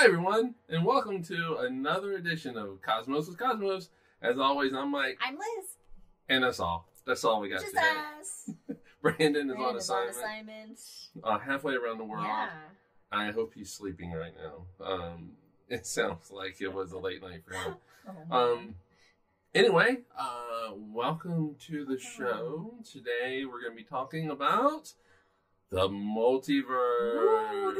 Hi, everyone, and welcome to another edition of Cosmos with Cosmos. As always, I'm Mike. I'm Liz. And that's all. That's all we got Just today. us. Brandon is on assignment. On halfway around the world. Yeah. I hope he's sleeping right now. It sounds like it was a late night for him. Anyway, welcome to the show. Today we're going to be talking about the multiverse.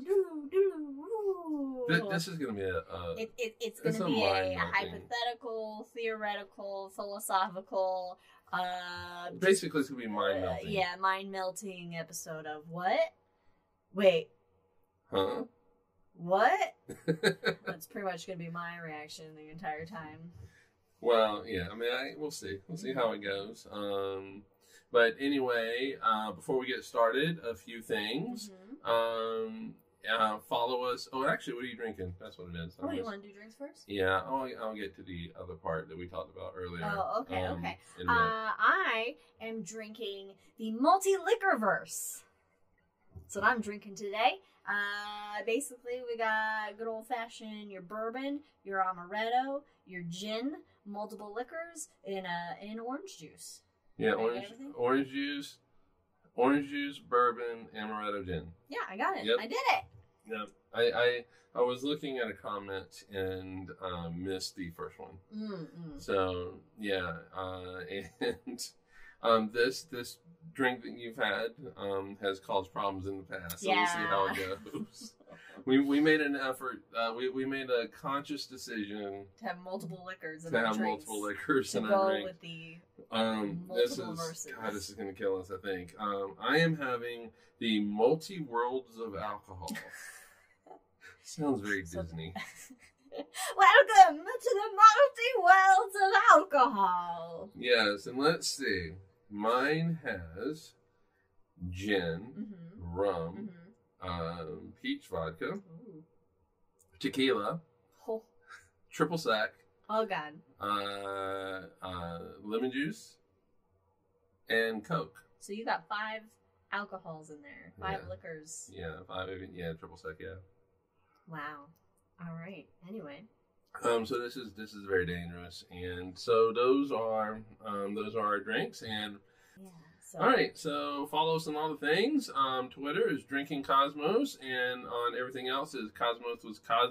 This is going to be it's going to be a hypothetical, theoretical, philosophical, basically it's going to be mind-melting. Mind-melting episode of what? Wait. Huh? What? That's pretty much going to be my reaction the entire time. Well, yeah, I mean, we'll see. We'll see how it goes. But anyway, before we get started, a few things. Follow us. Oh, actually, what are you drinking? That's what it is. Oh, you want to do drinks first? Yeah, I'll get to the other part that we talked about earlier. Oh, okay, okay. I am drinking the Multi-Liquorverse. That's what I'm drinking today. Basically, we got good old-fashioned, your bourbon, your amaretto, your gin, multiple liquors, and orange juice. Yeah, orange juice, bourbon, amaretto, gin. Yeah, I got it. Yep. I did it. Yeah, I was looking at a comment and missed the first one. So yeah, and this drink that you've had has caused problems in the past. So we'll see how it goes. We made an effort. We made a conscious decision to have multiple liquors. In our drinks, multiple liquors in our drink. With the this is going to kill us. I think. I am having the multi-worlds of alcohol. Sounds very Disney. Welcome to the multi-worlds of alcohol. Yes, and let's see. Mine has gin, rum, peach vodka, tequila, triple sec. Oh God. Lemon juice, and Coke. So you got 5 alcohols in there, 5 liquors. Yeah, 5. Yeah, triple sec. Yeah. Wow. All right. Anyway. So this is very dangerous, and so those are our drinks, and all right. So follow us on all the things. Twitter is Drinking Cosmos, and on everything else is Cosmos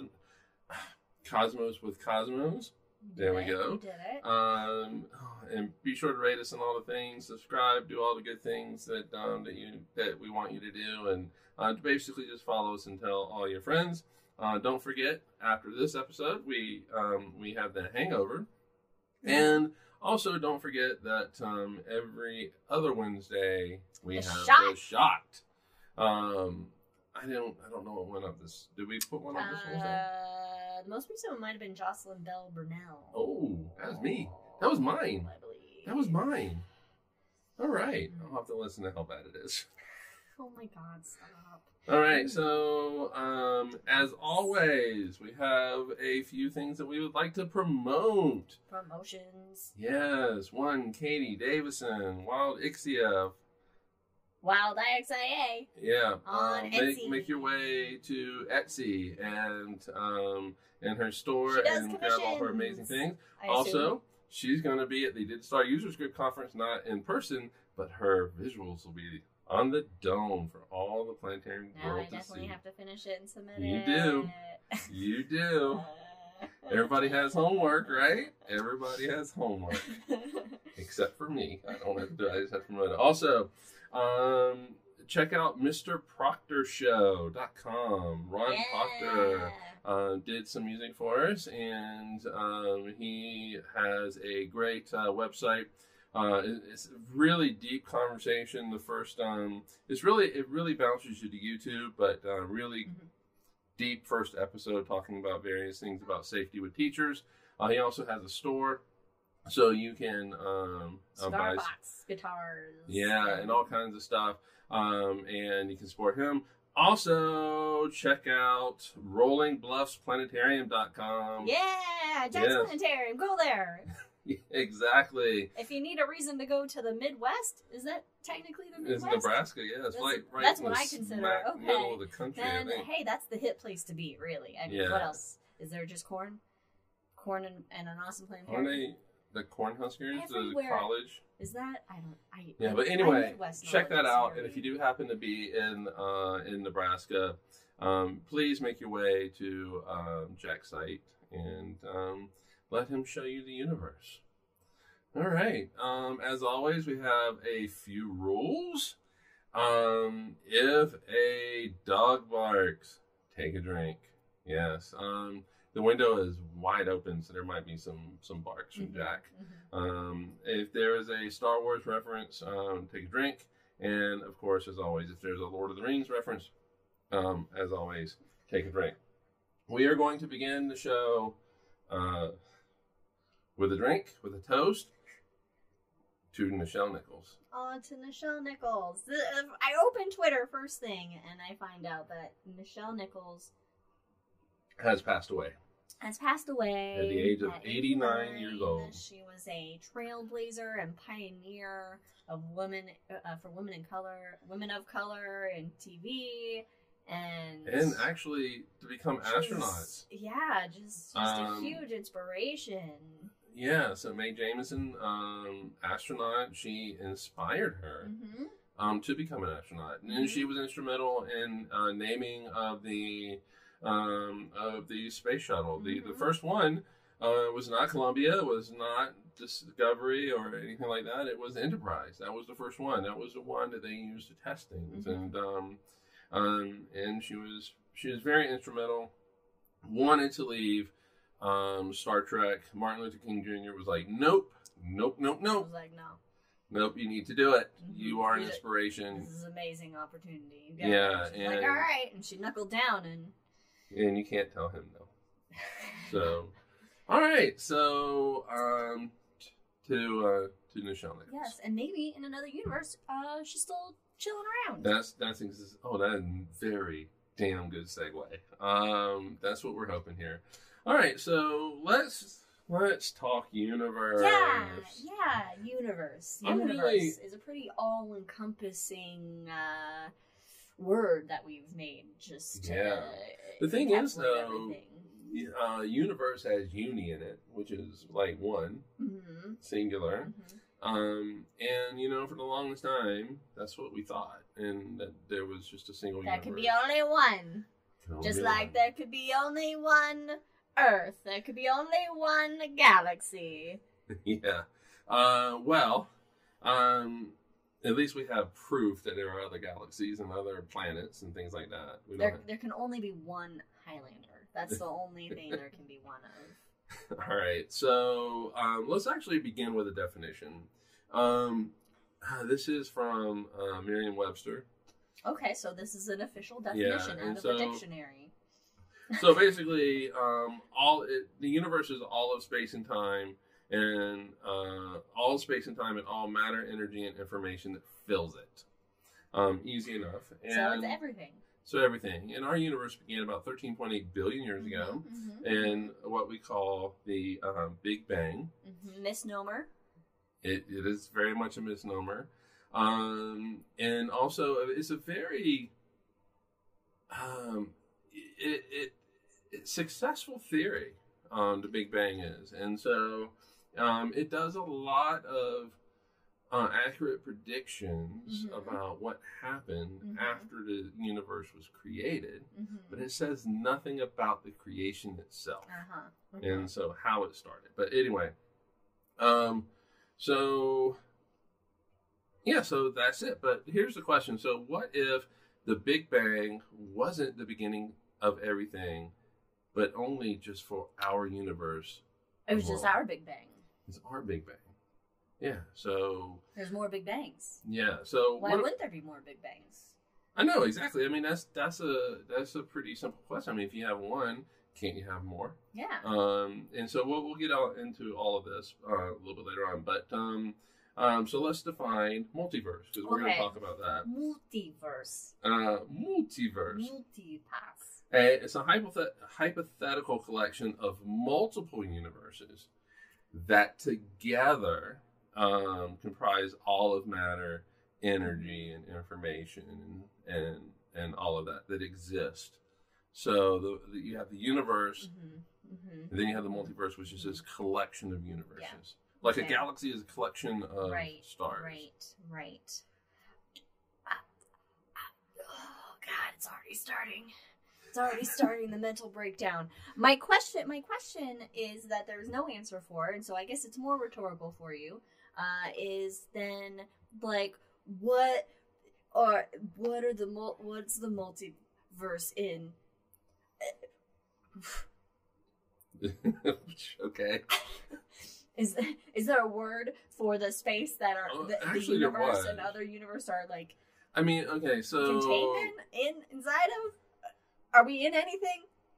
with Cosmos. There we go. You did it. And be sure to rate us on all the things. Subscribe. Do all the good things that we want you to do, and basically just follow us and tell all your friends. Don't forget, after this episode, we have the hangover. And also don't forget that every other Wednesday we have the shot. I don't know what went up this. Did we put one up this Wednesday? The most recent one might have been Jocelyn Bell Burnell. Oh, that was me. That was mine. I believe. That was mine. All right. I'll have to listen to how bad it is. Oh my God, stop. All right, so as always, we have a few things that we would like to promote. Promotions. Yes, one, Katie Davison, Wild Ixia. Wild IXIA. Yeah. On Etsy. Make your way to Etsy and her store and grab all her amazing things. Also, she's going to be at the Digital Star Users Group Conference, not in person, but her visuals will be on the dome for all the planetary world to see. I definitely have to finish it and submit it. You do. You do. Everybody has homework, right? Everybody has homework. Except for me. I don't have to do it. I just have to promote it. Also, check out MrProctorShow.com. Ron Proctor did some music for us, and he has a great website. It's a really deep conversation. The first, it really bounces you to YouTube, but really deep first episode talking about various things about safety with teachers. He also has a store, so you can buy guitars, and all kinds of stuff, and you can support him. Also, check out RollingBluffsPlanetarium.com. Yeah, Jack's Planetarium. Go there. Exactly. If you need a reason to go to the Midwest, is that technically the Midwest? It's Nebraska, yeah. It's right that's in what the I consider. smack Okay. middle of the country. Then, hey, that's the hit place to be, really. I mean, what else? Is there just corn? Corn and an awesome plantation? Aren't they the Cornhuskers, the college? Is that? But anyway, check that out. And if you do happen to be in Nebraska, please make your way to Jack's site and let him show you the universe. All right. As always, we have a few rules. If a dog barks, take a drink. Yes. The window is wide open, so there might be some barks from Jack. If there is a Star Wars reference, take a drink. And of course, as always, if there's a Lord of the Rings reference, as always, take a drink. We are going to begin the show with a drink, with a toast to Nichelle Nichols. Oh, to Nichelle Nichols. I open Twitter first thing, and I find out that Nichelle Nichols has passed away. At the age of 89 years old. She was a trailblazer and pioneer of women for women of color in TV, and actually to become astronauts. Yeah, just a huge inspiration. Yeah, so Mae Jemison, astronaut, she inspired her to become an astronaut, and she was instrumental in naming of the space shuttle. The first one was not Columbia, was not Discovery or anything like that. It was Enterprise. That was the first one. That was the one that they used to test things, and she was very instrumental. Wanted to leave Star Trek. Martin Luther King Jr. was like, nope. I was like, no. Nope, you need to do it. You are an inspiration. This is an amazing opportunity. Yeah, and like, all right, and she knuckled down, and you can't tell him no. So, all right. So, to Nichelle Nichols. Yes, and maybe in another universe, she's still chilling around. That is a very damn good segue. That's what we're hoping here. All right, so let's talk universe. Yeah, universe. Universe is a pretty all-encompassing word that we've made. Just the thing is, though, universe has uni in it, which is like one, singular. And for the longest time, that's what we thought, and that there was just a single universe. There could be only one. Just like there could be only one Earth. There could be only one galaxy. Yeah. At least we have proof that there are other galaxies and other planets and things like that. There can only be one Highlander. That's the only thing there can be one of. All right. So let's actually begin with a definition. This is from Merriam-Webster. Okay, so this is an official definition out of a dictionary. So basically, the universe is all of space and time, and all space and time and all matter, energy, and information that fills it. Easy enough. And so it's everything. So everything. And our universe began about 13.8 billion years ago in what we call the Big Bang. Misnomer. It is very much a misnomer. And also, it's a very successful theory, the Big Bang is. And so it does a lot of accurate predictions about what happened after the universe was created, but it says nothing about the creation itself, and so how it started. But anyway, so that's it. But here's the question. So what if the Big Bang wasn't the beginning of everything, but only just for our universe? It was just our Big Bang. It's our Big Bang. Yeah, so there's more Big Bangs. Yeah, so why wouldn't there be more Big Bangs? I know, exactly. I mean, that's a pretty simple question. I mean, if you have one, can't you have more? Yeah. And so we'll get into all of this a little bit later on. But so let's define multiverse, because we're going to talk about that. Multiverse. Multiverse. Multipass. It's a hypothetical collection of multiple universes that together comprise all of matter, energy, and information, and all of that exist. So you have the universe, and then you have the multiverse, which is this collection of universes. Yeah. Like a galaxy is a collection of stars. Right. Oh God, it's already starting. It's already starting the mental breakdown. My question is that there's no answer for, and so I guess it's more rhetorical for you. Is then like what's the multiverse in? Okay. Is there a word for the space that are the universe and other universe are like? I mean, okay, so contained inside of. Are we in anything?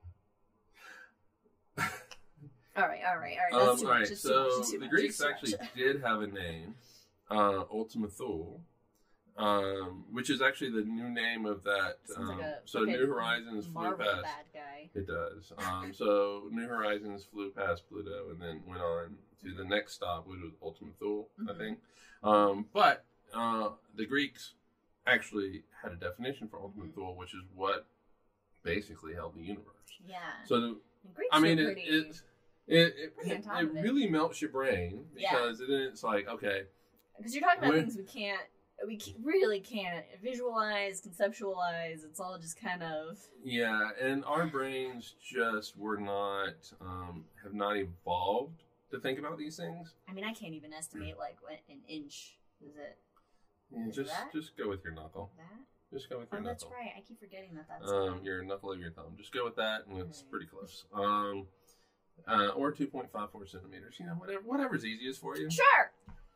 All right. That's too much. So the Greeks actually did have a name, Ultima Thule, which is actually the new name of that. New Horizons flew past. Bad guy. It does. So New Horizons flew past Pluto and then went on to the next stop, which was Ultima Thule, I think. But the Greeks actually had a definition for Ultima Thule, which is what basically held the universe. Yeah. So I mean, it really melts your brain because it's like, okay, because you're talking about things we really can't visualize, conceptualize. It's all just kind of and our brains just were not have not evolved to think about these things. I mean, I can't even estimate like what an inch is it. Yeah, just go with your knuckle. That? Just go with your knuckle. That's right. I keep forgetting that's your knuckle of your thumb. Just go with that, and it's pretty close. Or 2.54 centimeters. You know, whatever's easiest for you. Sure.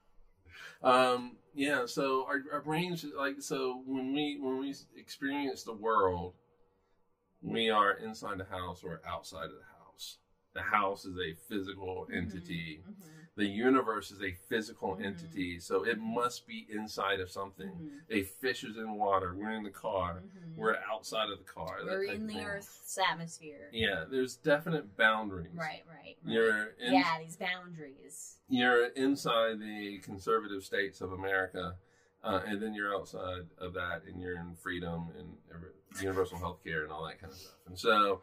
So our brains when we experience the world, we are inside the house or outside of the house. The house is a physical entity. The universe is a physical entity, so it must be inside of something. A fish is in water. We're in the car. We're outside of the car. We're in the Earth's atmosphere. Yeah, there's definite boundaries. Right. These boundaries. You're inside the conservative states of America, and then you're outside of that, and you're in freedom and universal health care and all that kind of stuff. And so,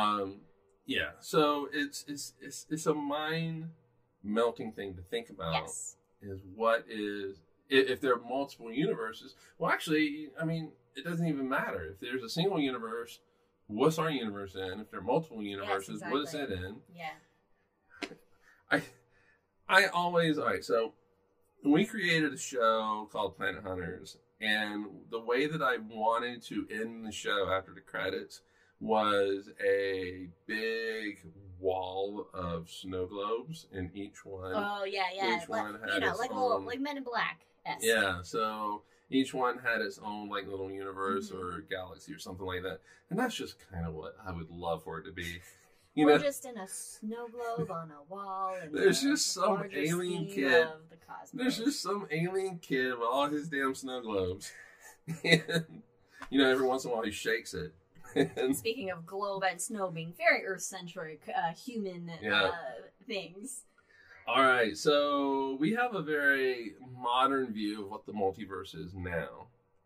so it's a mind melting thing to think about. Yes. Is what is if there are multiple universes? Well, actually, I mean, it doesn't even matter if there's a single universe. What's our universe in? If there are multiple universes, what is it in? Yeah. I always so we created a show called Planet Hunters, and the way that I wanted to end the show after the credits was a big wall of snow globes in each one. Oh yeah. Each one had its own, like Men in Black. Yeah, so each one had its own like little universe or galaxy or something like that, and that's just kind of what I would love for it to be. We're just in a snow globe on a wall. And there's just some alien kid. There's just some alien kid with all his damn snow globes, and every once in a while he shakes it. Speaking of globe and snow being very Earth-centric human things. All right, so we have a very modern view of what the multiverse is now.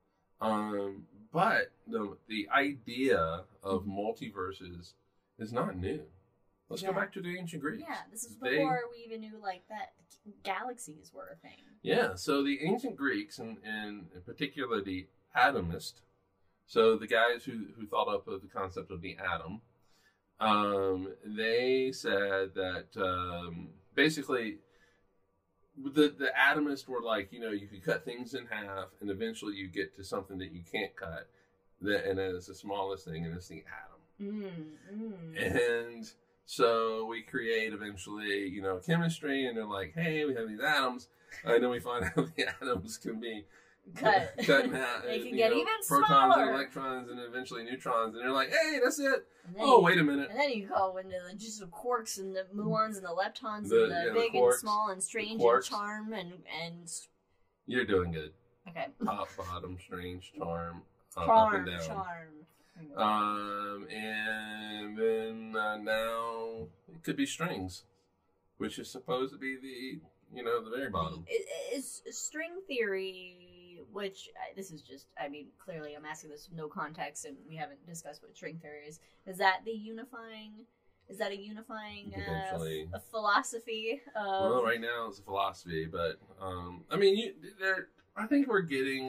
But the idea of multiverses is not new. Let's go back to the ancient Greeks. Yeah, this is before we even knew that galaxies were a thing. Yeah, so the ancient Greeks, and in particular the atomists, so the guys who thought up of the concept of the atom, they said that basically the atomists were like, you could cut things in half, and eventually you get to something that you can't cut, and then it's the smallest thing, and it's the atom. And so we create eventually, chemistry, and they're like, hey, we have these atoms, and then we find out the atoms can be cut in half. They can get even protons smaller. And electrons and eventually neutrons, and they're like, hey, that's it. Oh, wait a minute. And then you go into just the quarks and the muons and the leptons and the big and small and strange and charm and you're doing good. Okay. Top, bottom, strange, charm, up and down. Charm. And then now it could be strings, which is supposed to be the the very bottom. Is string theory, which this is just, I mean, clearly I'm asking this with no context, and we haven't discussed what string theory is. Is that a unifying a philosophy? Well, right now it's a philosophy, but I mean, I think we're getting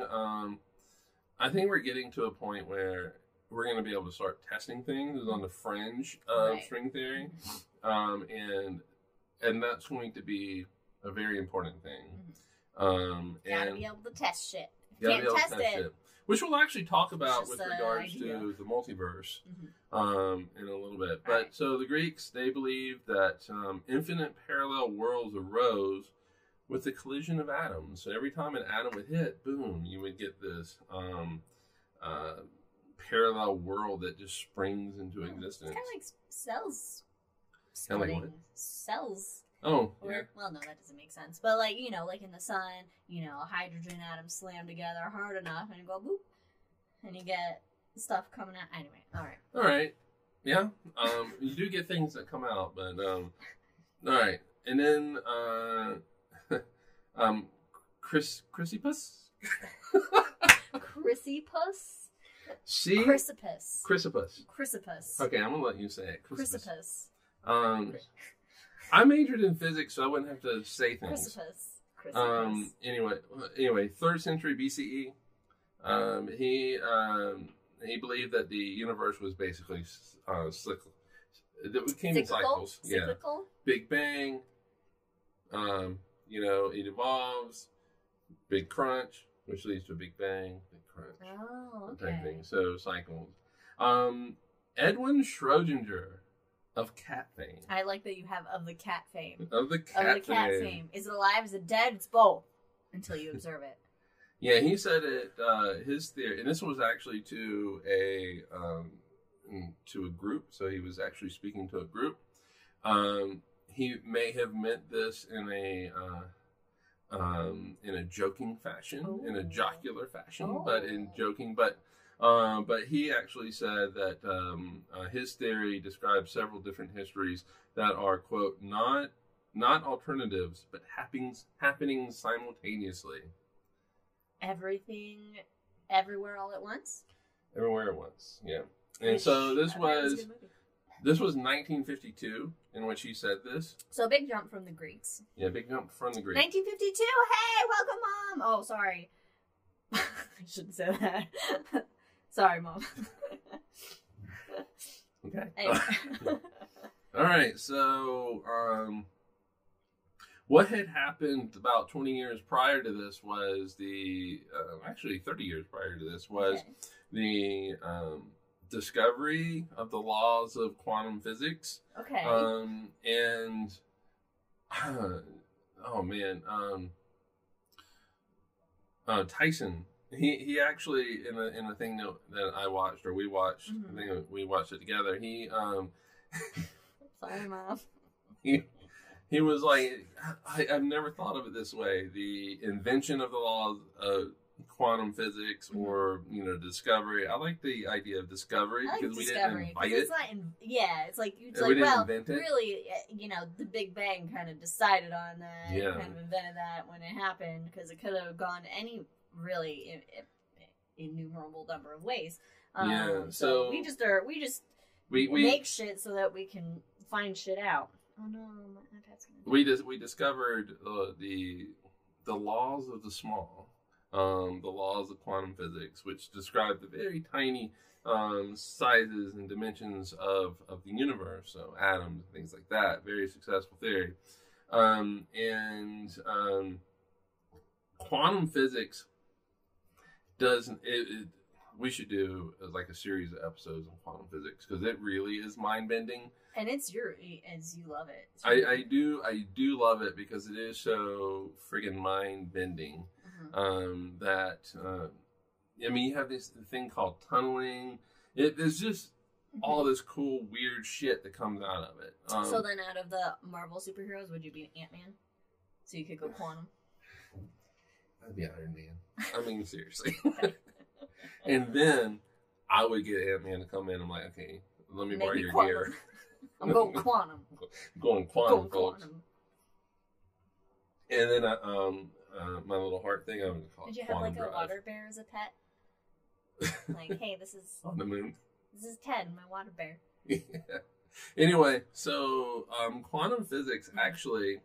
to a point where we're going to be able to start testing things on the fringe of string theory, and that's going to be a very important thing. Gotta be able to test shit. Can't test it. Which we'll actually talk about with regards to the multiverse in a little bit. But so the Greeks, they believed that infinite parallel worlds arose with the collision of atoms. So every time an atom would hit, boom, you would get this parallel world that just springs into existence. It's kind of like cells splitting. Kind of like what? Cells. Oh, yeah. Well, no, that doesn't make sense. But like, like in the sun, hydrogen atoms slam together hard enough and you go boop, and you get stuff coming out. Anyway, all right. Yeah. You do get things that come out, but all right. And then Chrysippus? Chrysippus? See? Chrysippus. Okay, I'm gonna let you say it. Chrysippus. I majored in physics, so I wouldn't have to say things. Chrysippus. Anyway, 3rd century BCE. He believed that the universe was basically cyclical. It came in cycles. Cyclical? Yeah. Big Bang. It evolves. Big Crunch, which leads to a Big Bang. Big Crunch. Oh, okay. Type thing. So cycles. Edwin Schrödinger of cat fame. I like that you have of the cat fame. Of the cat fame. Is it alive? Is it dead? It's both until you observe it. Yeah, he said it. His theory, and this was actually to a group. So he was actually speaking to a group. He may have meant this in a joking fashion, in a jocular fashion, but in joking. But he actually said that his theory describes several different histories that are, quote, not alternatives, but happening simultaneously. Everything, everywhere, all at once. Everywhere at once, yeah. And so this was 1952 in which he said this. So a big jump from the Greeks. Yeah, big jump from the Greeks. 1952. Hey, welcome, Mom. Oh, sorry. I shouldn't say that. Sorry, Mom. Okay. Anyway. All right. So, what had happened about 20 years prior to this was actually 30 years prior to this was the discovery of the laws of quantum physics. Okay. And oh man, Tyson. He actually in a thing that I watched or we watched. I think we watched it together. He Sorry, Mom. He was like, I've never thought of it this way. The invention of the laws of quantum physics, or discovery. I like the idea of discovery because we didn't invite it. It's not it's like invent it. Really, the Big Bang kind of decided on that. Yeah. Kind of invented that when it happened, because it could have gone any really innumerable number of ways. So we make shit so that we can find shit out. Oh no, my dad's gonna. We discovered the laws of the small, the laws of quantum physics, which describe the very tiny sizes and dimensions of the universe, so atoms and things like that. Very successful theory, and quantum physics doesn't. We should do like a series of episodes on quantum physics because it really is mind bending. And as you love it. I do love it because it is so friggin' mind bending. That you have this thing called tunneling. There's just all this cool weird shit that comes out of it. So then, out of the Marvel superheroes, would you be Ant-Man? So you could go quantum. I'd be Iron Man. I mean, seriously. And then I would get Ant-Man to come in. I'm like, okay, let me borrow your gear. I'm going quantum. Going quantum, folks. And then my little heart thing, I'm going to call Did it you have Quantum like a Drive. water bear as a pet? Like, hey, this is On the moon. This is Ted, my water bear. Yeah. Anyway, so quantum physics actually,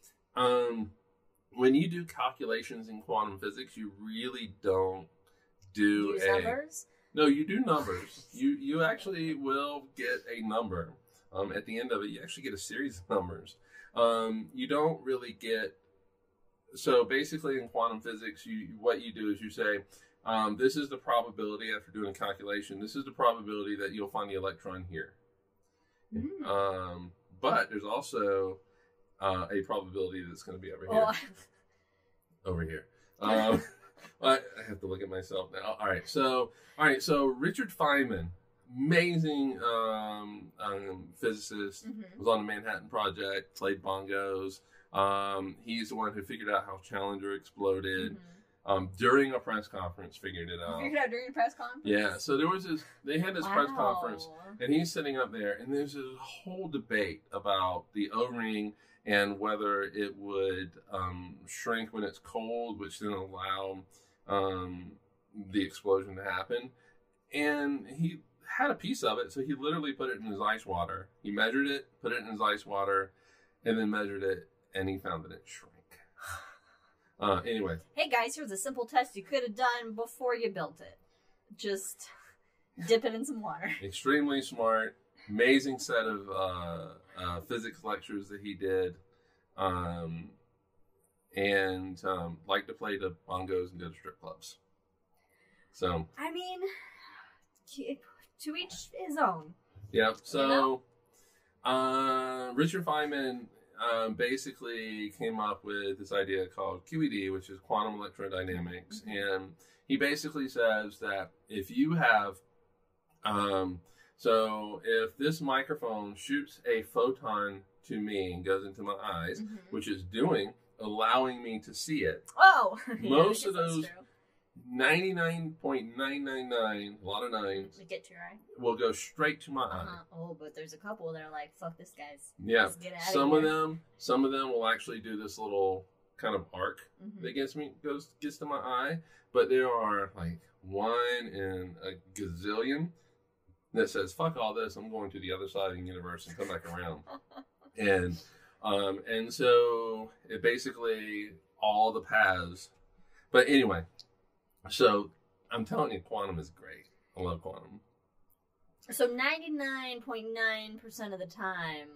when you do calculations in quantum physics, you really don't do Use numbers? No, you do numbers. You actually will get a number. At the end of it, you actually get a series of numbers. You don't really get. So basically, in quantum physics, what you do is you say, this is the probability after doing a calculation. This is the probability that you'll find the electron here. But there's also a probability that's going to be over here. Over here. I have to look at myself now. All right. So Richard Feynman, amazing physicist, was on the Manhattan Project, played bongos. He's the one who figured out how Challenger exploded. During a press conference, figured it out. Figured out during a press conference? Yeah. So they had this press conference, and he's sitting up there, and there's a whole debate about the O-ring and whether it would shrink when it's cold, which then allow the explosion to happen. And he had a piece of it, so he literally put it in his ice water. He measured it, put it in his ice water, and then measured it, and he found that it shrank. Anyway. Hey guys, here's a simple test you could have done before you built it. Just dip it in some water. Extremely smart. Amazing set of physics lectures that he did. And liked to play the bongos and go to strip clubs. So. I mean, to each his own. Yeah. So, you know? Richard Feynman basically came up with this idea called QED, which is quantum electrodynamics. And he basically says that if you have, so if this microphone shoots a photon to me and goes into my eyes, which is allowing me to see it. Oh! Most of those 99.999, a lot of nines, get to your eye. will go straight to my eye. Oh, but there's a couple that are like, fuck this, guys. Yeah. Some of them will actually do this little kind of arc that gets to my eye, but there are like 1 in a gazillion that says, fuck all this, I'm going to the other side of the universe and come back around. And so it basically all the paths. But anyway, so I'm telling you, quantum is great. I love quantum. So 99.9% of the time,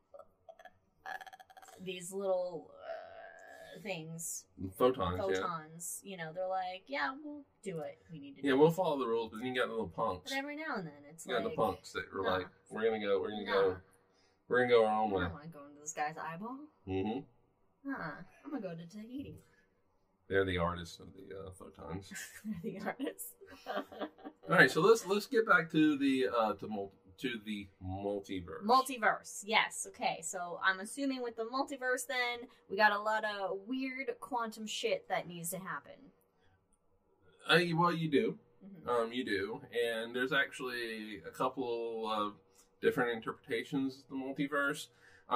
these little things, photons, you know, they're like, yeah, we'll do what we need to do. Yeah, we'll follow the rules, but then you got the little punks. But every now and then, it's you like... got the punks that are like, we're gonna go our own way. I don't want to go into this guy's eyeball. I'm gonna go to Tahiti. They're the artists of the photons. They're the artists. All right, so let's get back to the multiverse. Multiverse, yes. Okay, so I'm assuming with the multiverse, then we got a lot of weird quantum shit that needs to happen. Well, you do. You do, and there's actually a couple of different interpretations of the multiverse,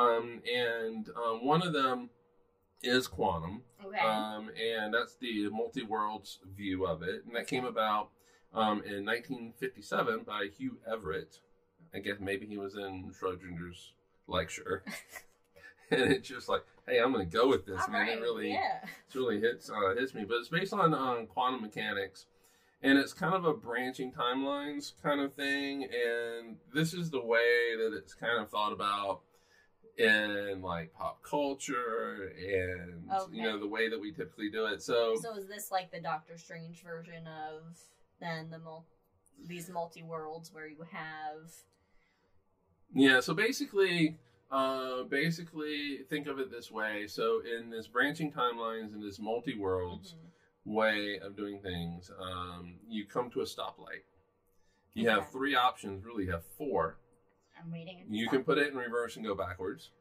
and one of them is quantum. Okay. And that's the multi-worlds view of it, and that came about in 1957 by Hugh Everett. I guess maybe he was in Schrodinger's lecture, and it's just like, hey, I'm going to go with this. All right, It really hits me. But it's based on quantum mechanics, and it's kind of a branching timelines kind of thing. And this is the way that it's kind of thought about in like pop culture, and you know, the way that we typically do it. So is this like the Doctor Strange version of then these multi worlds where you have? Yeah, so basically think of it this way. So in this branching timelines and this multi-worlds way of doing things, you come to a stoplight. You have 3 options, really you have 4. I'm waiting. You can put it in reverse and go backwards.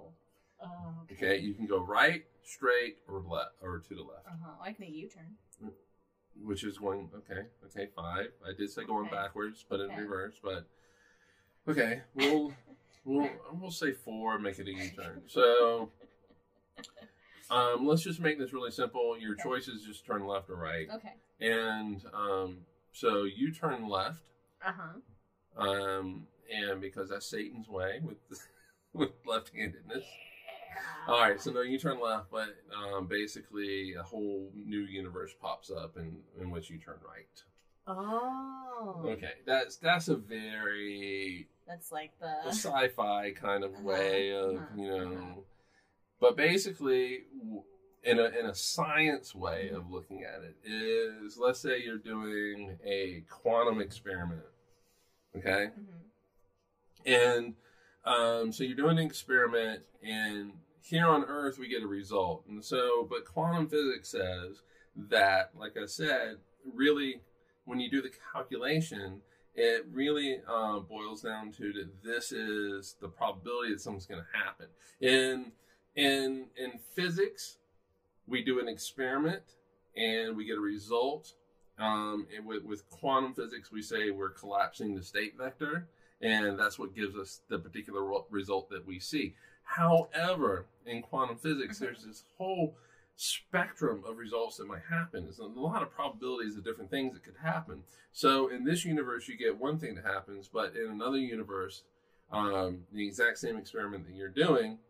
Okay. You can go right, straight, or left, or to the left. I can make a U-turn. Which is going, okay, 5. I did say going backwards, but in reverse, but... Okay, we'll say 4, make it a U-turn. So Let's just make this really simple. Your choice is just turn left or right. Okay. And so you turn left. Uh-huh. And because that's Satan's way with left-handedness. Yeah. All right, so no, you turn left, but basically a whole new universe pops up in which you turn right. Oh. Okay, that's a very That's like the sci-fi kind of way of but basically in a science way of looking at it is, let's say you're doing a quantum experiment, okay, and so you're doing an experiment, and here on Earth we get a result, and so but quantum physics says that, like I said, really when you do the calculation, it really boils down to that this is the probability that something's going to happen. In physics, we do an experiment and we get a result. And with quantum physics, we say we're collapsing the state vector, and that's what gives us the particular result that we see. However, in quantum physics, there's this whole spectrum of results that might happen. There's a lot of probabilities of different things that could happen. So in this universe, you get one thing that happens, but in another universe, the exact same experiment that you're doing,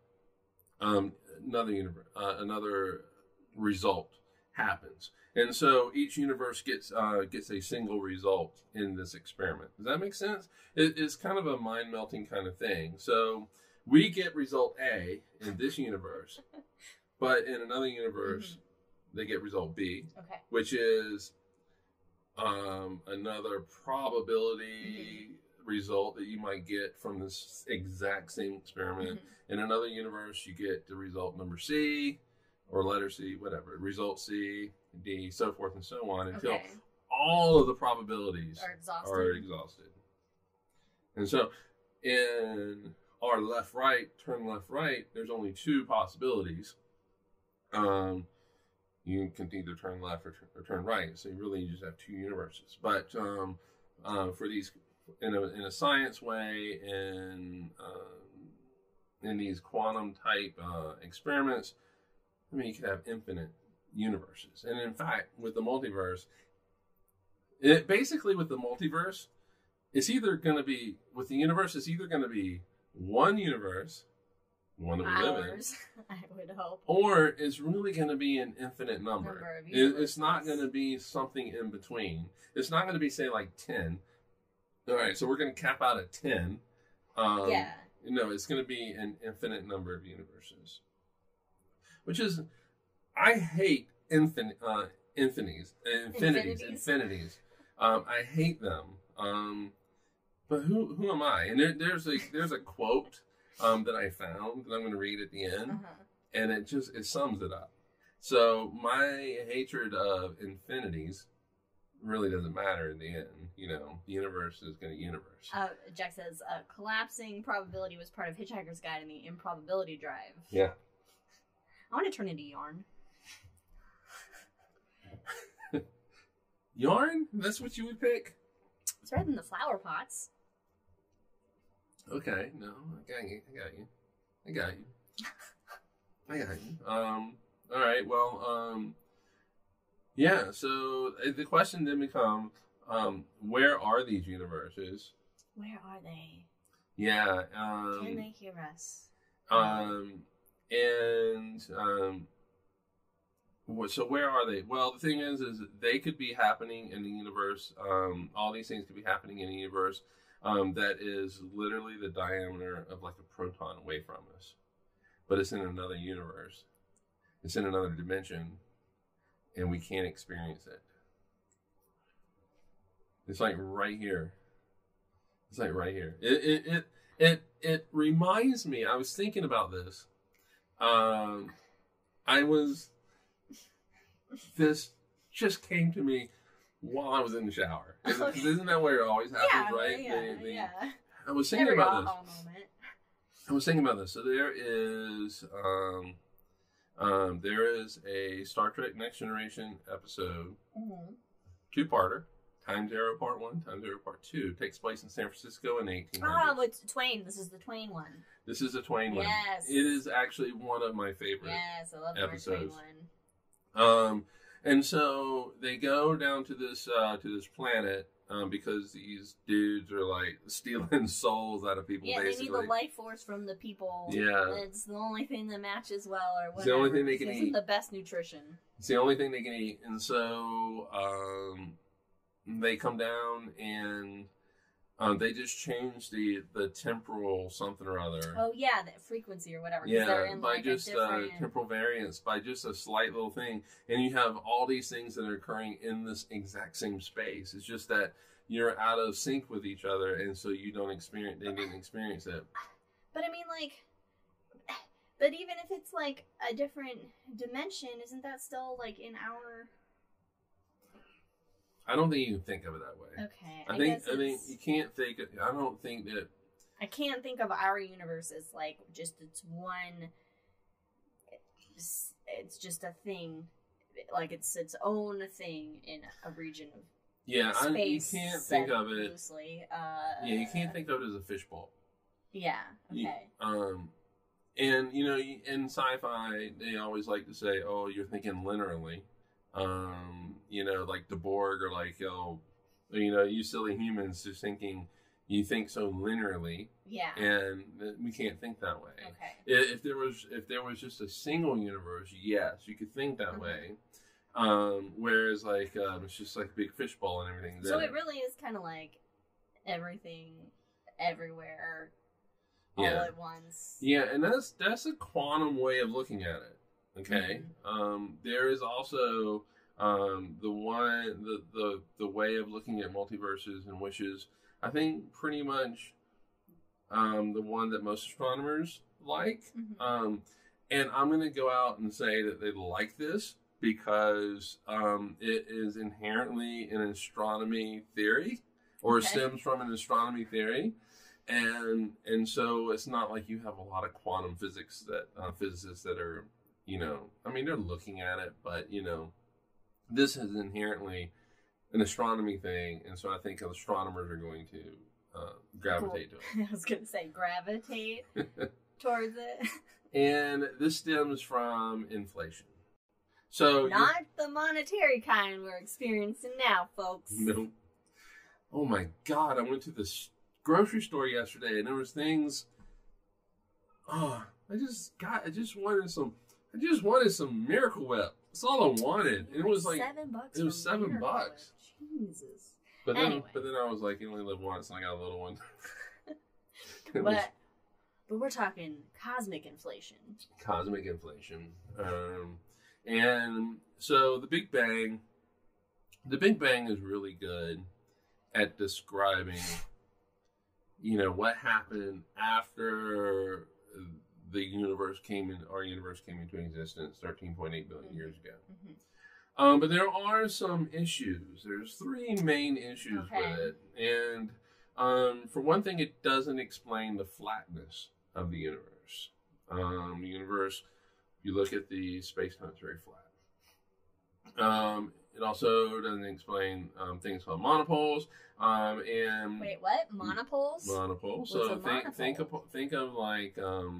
another result happens. And so each universe gets a single result in this experiment. Does that make sense? It's kind of a mind-melting kind of thing. So we get result A in this universe, but in another universe, they get result B, which is another probability result that you might get from this exact same experiment. In another universe, you get the result number C, or letter C, whatever, result C, D, so forth and so on, until all of the probabilities are exhausted. And so in our left-right, turn left-right, there's only two possibilities. You can either turn left or turn right, so you really just have two universes. But for these, in a science way, in these quantum type experiments, I mean, you could have infinite universes. And in fact, with the multiverse, basically with the multiverse, it's either going to be, with the universe, it's either going to be one universe, one that we live in, I would hope, or it's really going to be an infinite number. It's not going to be something in between. It's not going to be, say, like 10. All right, so we're going to cap out at 10. No, it's going to be an infinite number of universes. Which is, I hate infinities. I hate them. But who am I? And there's a quote that I found that I'm going to read at the end, and it sums it up. So my hatred of infinities really doesn't matter in the end. You know, the universe is going to universe. Jack says, collapsing probability was part of Hitchhiker's Guide in the Improbability Drive. Yeah. I want to turn into Yarn. Yarn? That's what you would pick? It's better than the flower pots. Okay, no, I got you. All right, well, yeah, so the question then becomes, where are these universes? Where are they? Yeah. Can they hear us? So where are they? Well, the thing is they could be happening in the universe. All these things could be happening in a universe that is literally the diameter of like a proton away from us, but it's in another universe. It's in another dimension, and we can't experience it. It's like right here. It's like right here. It reminds me. I was thinking about this. This just came to me while I was in the shower. Isn't that where it always happens, right? Yeah. I was thinking about this. So there is a Star Trek Next Generation episode, two-parter, Times Arrow Part 1, Times Arrow Part 2 takes place in San Francisco in 1800s. Oh, it's Twain. This is the Twain one. This is a Twain one. Yes. It is actually one of my favorite Yes, I love the episodes. Twain one. And so they go down to this planet because these dudes are like stealing souls out of people. Yeah, basically. they need the life force from the people. Yeah. It's the only thing that matches well, or whatever. It's the only thing they can Gives them eat. the best nutrition. It's the only thing they can eat. And so they come down and they just change the temporal something or other. Oh yeah, the frequency or whatever. 'Cause Yeah, they're in by like just a different... temporal variance, by just a slight little thing. And you have all these things that are occurring in this exact same space. It's just that you're out of sync with each other, and so you don't experience, they didn't experience it. But I mean, like, but even if it's like a different dimension, isn't that still like in our... I don't think you can think of it that way. Okay, I think you can't think. I don't think that. I can't think of our universe as like just it's one. It's just a thing, like it's its own thing in a region of Yeah, you space. can't think of it. Loosely. Yeah, you can't think of it as a fishbowl. Yeah. Okay. And you know, in sci-fi, they always like to say, "Oh, you're thinking linearly." You know, like the Borg, or like, oh, you know, you silly humans just thinking you think so linearly, Yeah. and we can't think that way. Okay. If there was just a single universe, yes, you could think that way. Whereas like it's just like a big fishbowl and everything. So it really is kind of like everything, everywhere, all at once. Yeah, and that's a quantum way of looking at it. Okay. There is also the way of looking at multiverses, and which is, I think, pretty much the one that most astronomers like. And I'm going to go out and say that they like this because it is inherently an astronomy theory, or stems from an astronomy theory. And so it's not like you have a lot of quantum physics that physicists that are, you know, I mean, they're looking at it, but, you know, this is inherently an astronomy thing. And so I think astronomers are going to gravitate to it. I was going to say gravitate towards it. And this stems from inflation. So not the monetary kind we're experiencing now, folks. No. Oh my God. I went to this grocery store yesterday and there was things. Oh, I just wanted some Miracle Whip. That's all I wanted. And it was like $7. It was $7. Jesus. But then I was like, you only live once, and I got a little one. But we're talking cosmic inflation. Cosmic inflation. And so the Big Bang is really good at describing, you know, what happened after our universe came into existence 13.8 billion years ago. But there are some issues. There's three main issues with it. And for one thing, it doesn't explain the flatness of the universe. The universe, you look at the space-time, it's very flat. It also doesn't explain things called monopoles. And wait, what? Monopoles? Monopoles. What's So a monopole? think of like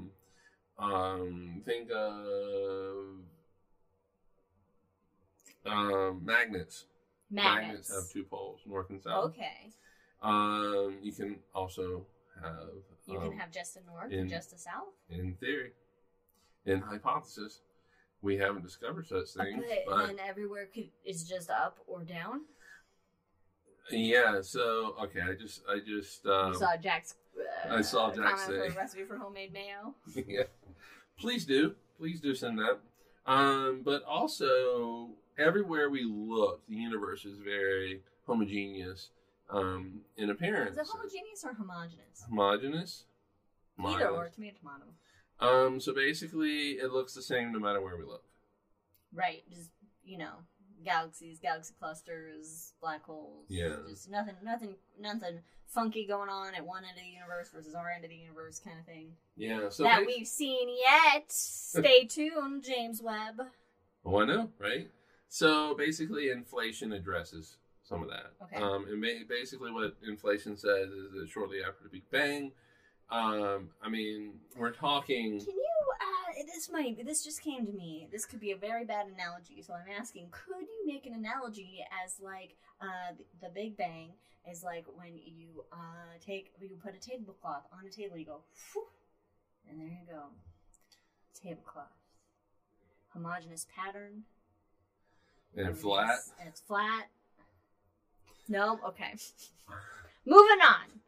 magnets. Magnets have two poles, north and south. Okay. You can also have. You can have just a north and just a south. In theory, in hypothesis, we haven't discovered such things. But then everywhere is just up or down. Yeah. So okay, I just. You saw Jack's. I saw Jack say for a recipe for homemade mayo. Yeah. Please do send that. But also, everywhere we look, the universe is very homogeneous in appearance. Is it homogeneous or homogeneous? Homogeneous? Either or, tomato. So basically, it looks the same no matter where we look. Right. Just, you know, galaxies, galaxy clusters, black holes. Yeah. Just nothing funky going on at one end of the universe versus our end of the universe kind of thing. Yeah. So that we've seen yet. Stay tuned, James Webb. Oh, I know, right? So basically, inflation addresses some of that. Okay. And basically what inflation says is that shortly after the Big Bang, I mean, we're talking... Can you, this just came to me. This could be a very bad analogy, so I'm asking, could you make an analogy as like, the Big Bang is like when you put a tablecloth on a table, you go, whew, and there you go. Tablecloth. Homogeneous pattern. And flat. And it's flat. No? Okay. Moving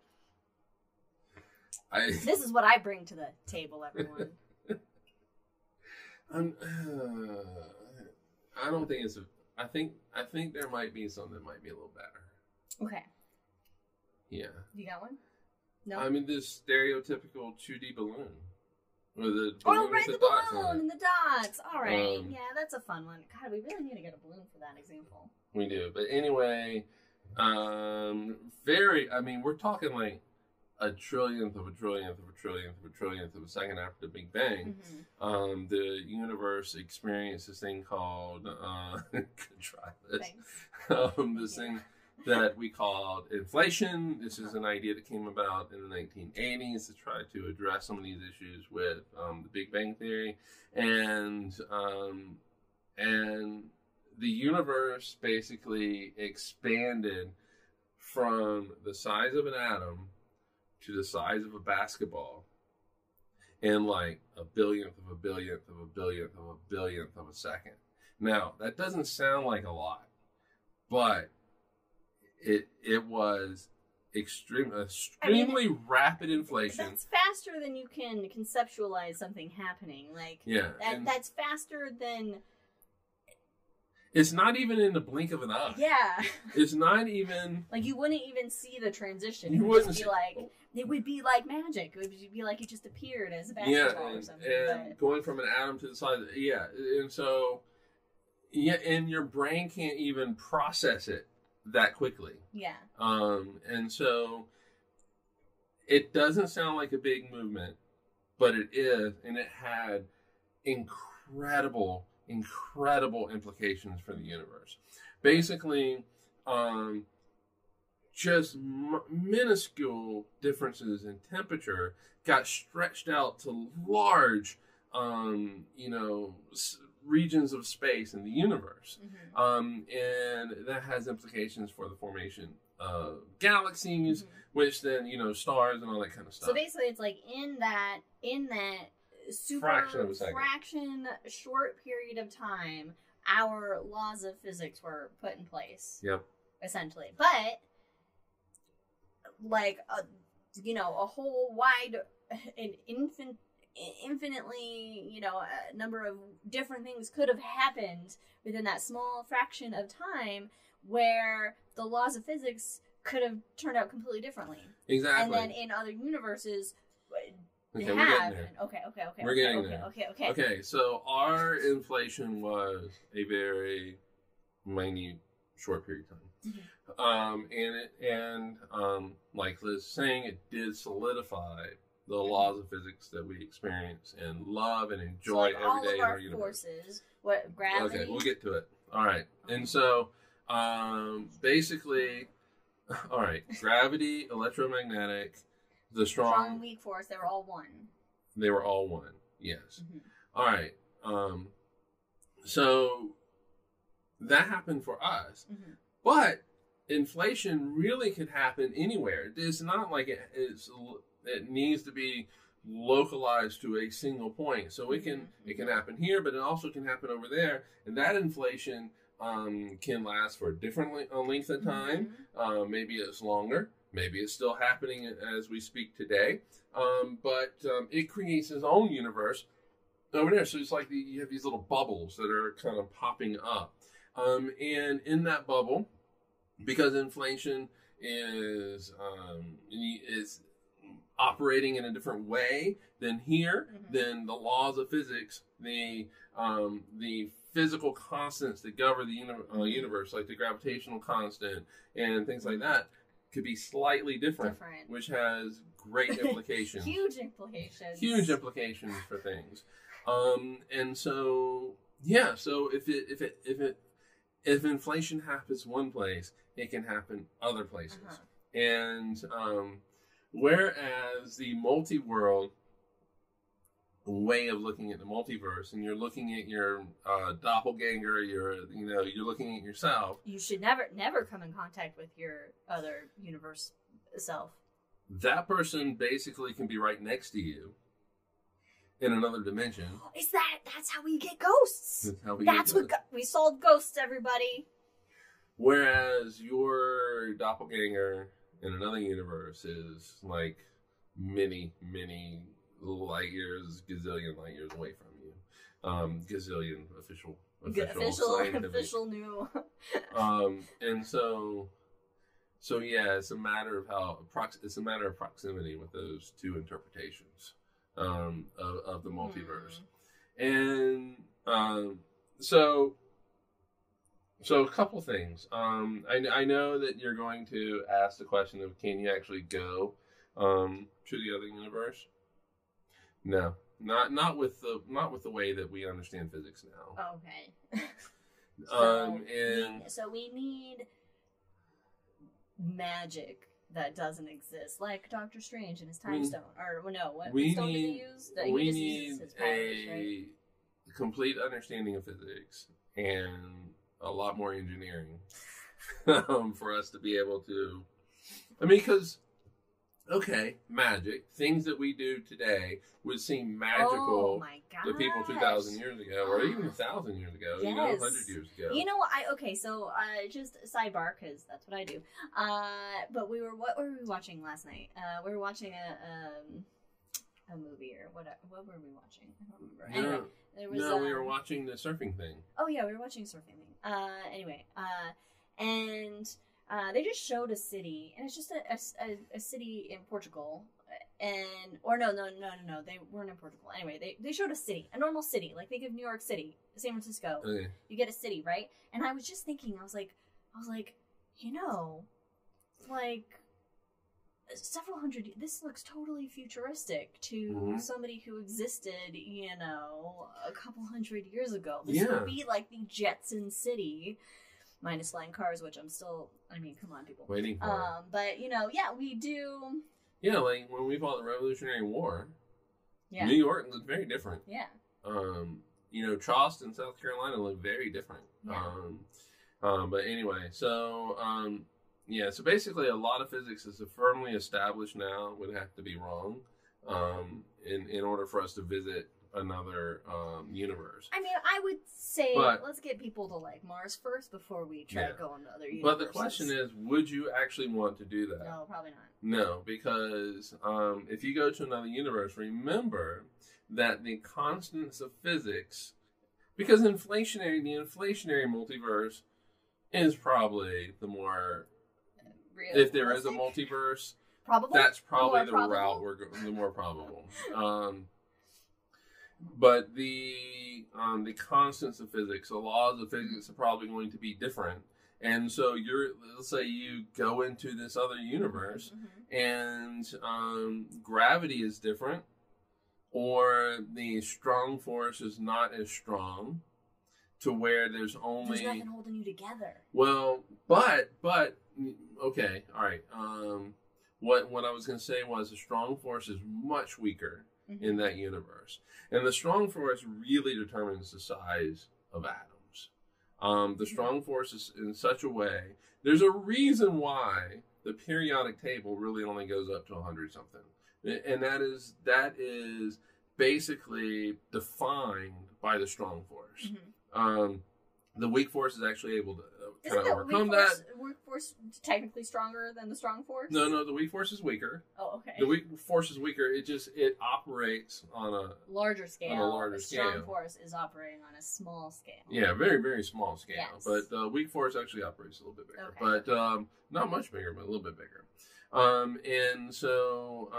on. This is what I bring to the table, everyone. I don't think it's I think there might be something that might be a little better. Okay. Yeah. You got one? No? I mean, this stereotypical 2D balloon. With the balloon right, the balloon and the dots. All right. Yeah, that's a fun one. God, we really need to get a balloon for that example. We do. But anyway, we're talking like a trillionth of a trillionth of a trillionth of a trillionth of a second after the Big Bang. Mm-hmm. The universe experienced this thing called, good try this. This thing that we called inflation. This is an idea that came about in the 1980s to try to address some of these issues with the Big Bang Theory. And the universe basically expanded from the size of an atom to the size of a basketball in like a billionth of a billionth of a billionth of a billionth of a second. Now, that doesn't sound like a lot, but it was extremely rapid inflation. That's faster than you can conceptualize something happening. Like, yeah, that's faster than... It's not even in the blink of an eye. Yeah. It's not even... Like, you wouldn't even see the transition. You wouldn't see... It would be like magic. It would be like it just appeared as a basketball or something. And going from an atom to the size... Yeah, and so... Yeah, and your brain can't even process it that quickly. Yeah. And so... It doesn't sound like a big movement, but it is, and it had incredible implications for the universe. Basically, just minuscule differences in temperature got stretched out to large, regions of space in the universe. Mm-hmm. And that has implications for the formation of galaxies, mm-hmm. which then, stars and all that kind of stuff. So basically it's like in that super fraction short period of time, our laws of physics were put in place. Yep. Essentially. But like a whole wide and infinitely, a number of different things could have happened within that small fraction of time where the laws of physics could have turned out completely differently. Exactly. And then in other universes we're getting there. Okay. We're getting there. Okay. Okay, so our inflation was a very minute, short period of time. Mm-hmm. Like Liz is saying, it did solidify the laws of physics that we experience and love and enjoy every day in our universe. Forces, what gravity? Okay, we'll get to it. All right, and so basically, all right, gravity, electromagnetic. The strong weak force, they were all one. They were all one, yes. Mm-hmm. All right. So that happened for us. Mm-hmm. But inflation really could happen anywhere. It's not like it needs to be localized to a single point. So it can happen here, but it also can happen over there. And that inflation can last for a different length of time. Mm-hmm. Maybe it's longer. Maybe it's still happening as we speak today, but it creates its own universe over there. So it's like you have these little bubbles that are kind of popping up. And in that bubble, because inflation is operating in a different way than here, mm-hmm. then the laws of physics, the physical constants that govern the universe, like the gravitational constant and things like that, could be slightly different, which has great implications. Huge implications for things. And so, yeah, so if it if inflation happens one place, it can happen other places. And whereas the multi-world way of looking at the multiverse, and you're looking at your doppelganger, you're looking at yourself. You should never come in contact with your other universe self. That person basically can be right next to you in another dimension. That's how we get ghosts. We solved ghosts, everybody. Whereas your doppelganger in another universe is like many light years, gazillion light years away from you. Gazillion official new. And so yeah, it's a matter of proximity with those two interpretations of the multiverse. And so a couple things. I know that you're going to ask the question of, can you actually go to the other universe? No, not with the way that we understand physics now. Okay. So we need magic that doesn't exist, like Doctor Strange and his time stone. Or no, what stone did he use? We need a complete understanding of physics and a lot more engineering for us to be able to. I mean, because. Okay, magic. Things that we do today would seem magical to people 2,000 years ago, or even 1,000 years ago, yes. 100 years ago. Just sidebar, because that's what I do. But what were we watching last night? We were watching a movie, or what were we watching? I don't remember. Anyway, we were watching the surfing thing. Oh, yeah, we were watching a surfing thing. And they just showed a city, and it's just a city in Portugal, no, they weren't in Portugal. Anyway, they showed a city, a normal city, like think of New York City, San Francisco. Okay. You get a city, right? And I was just thinking, I was like, like several hundred. This looks totally futuristic to somebody who existed, a couple hundred years ago. This would be like the Jetson City. Minus flying cars, which I'm still, come on, people. Waiting for. But, we do. Yeah, like when we fought the Revolutionary War, New York looked very different. Yeah. Charleston, South Carolina looked very different. Yeah. But anyway, so basically a lot of physics is firmly established now would have to be wrong in order for us to visit another universe. I would say let's get people to like Mars first before we try to go into other universes. But the question is, would you actually want to do that? No, probably not. No, because if you go to another universe, remember that the constants of physics, because the inflationary multiverse is probably the more realistic. If there is a multiverse, that's probably the route the more probable. But the constants of physics, the laws of physics are probably going to be different. And so let's say you go into this other universe and gravity is different, or the strong force is not as strong to where there's nothing holding you together. Well, but okay, all right. What I was going to say was the strong force is much weaker in that universe. And the strong force really determines the size of atoms. The strong force is in such a way, there's a reason why the periodic table really only goes up to 100 something. And that is basically defined by the strong force. The weak force is actually able to kind of overcome that. Weak force technically stronger than the strong force? No, the weak force is weaker. Oh, okay. The weak force is weaker. It operates on a larger scale. The strong force is operating on a small scale. Yeah, very, very small scale. Yes. But the weak force actually operates a little bit bigger. Okay. But not much bigger, but a little bit bigger. And so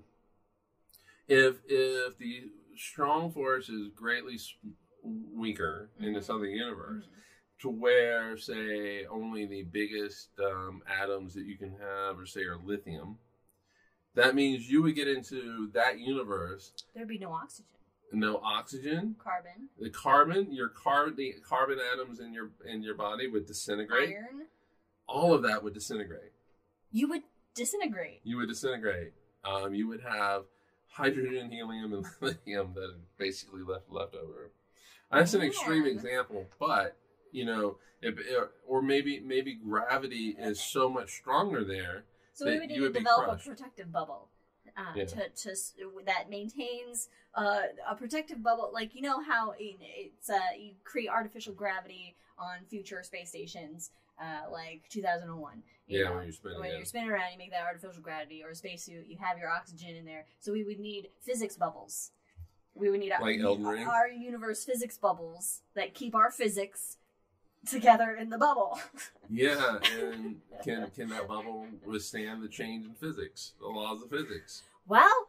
if the strong force is greatly weaker in this other universe, to where, say, only the biggest atoms that you can have, or say, are lithium, that means you would get into that universe. There'd be no oxygen. no oxygen. Carbon. The carbon atoms in your body would disintegrate. Iron. All of that would disintegrate. You would disintegrate. You would disintegrate. You would have hydrogen, helium, and lithium that are basically left over. That's an extreme example, but or maybe gravity is so much stronger there. So we would need to develop a protective bubble to that maintains a protective bubble, like how it's you create artificial gravity on future space stations, like 2001. When you're spinning around, you make that artificial gravity, or a spacesuit. You have your oxygen in there, so we would need physics bubbles. We would need our universe physics bubbles that keep our physics together in the bubble. Yeah, and can that bubble withstand the change in physics, the laws of physics? Well,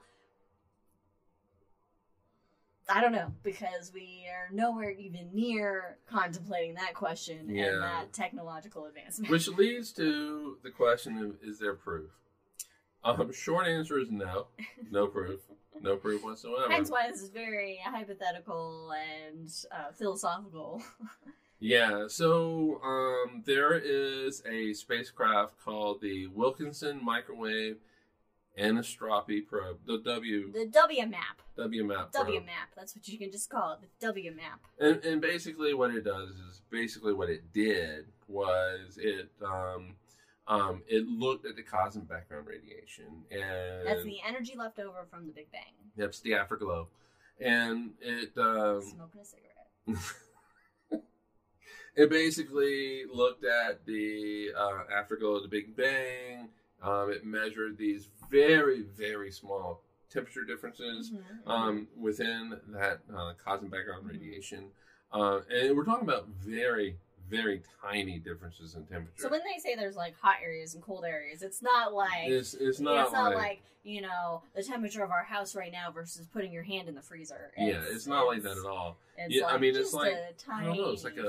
I don't know, because we are nowhere even near contemplating that question and that technological advancement. Which leads to the question of, is there proof? Short answer is no. No proof. No proof whatsoever. Hence why this is very hypothetical and philosophical. Yeah, so there is a spacecraft called the Wilkinson Microwave Anisotropy Probe, the WMAP. WMAP, that's what you can just call it, the WMAP. And basically what it does is, what it did was it looked at the cosmic background radiation, and that's the energy left over from the Big Bang. That's the afterglow, and it smoking a cigarette. It basically looked at the afterglow of the Big Bang. It measured these very, very small temperature differences within that cosmic background radiation. And we're talking about very, very tiny differences in temperature. So when they say there's like hot areas and cold areas, it's not like it's not like the temperature of our house right now versus putting your hand in the freezer. It's not like that at all. It's it's like a tiny, I don't know, it's like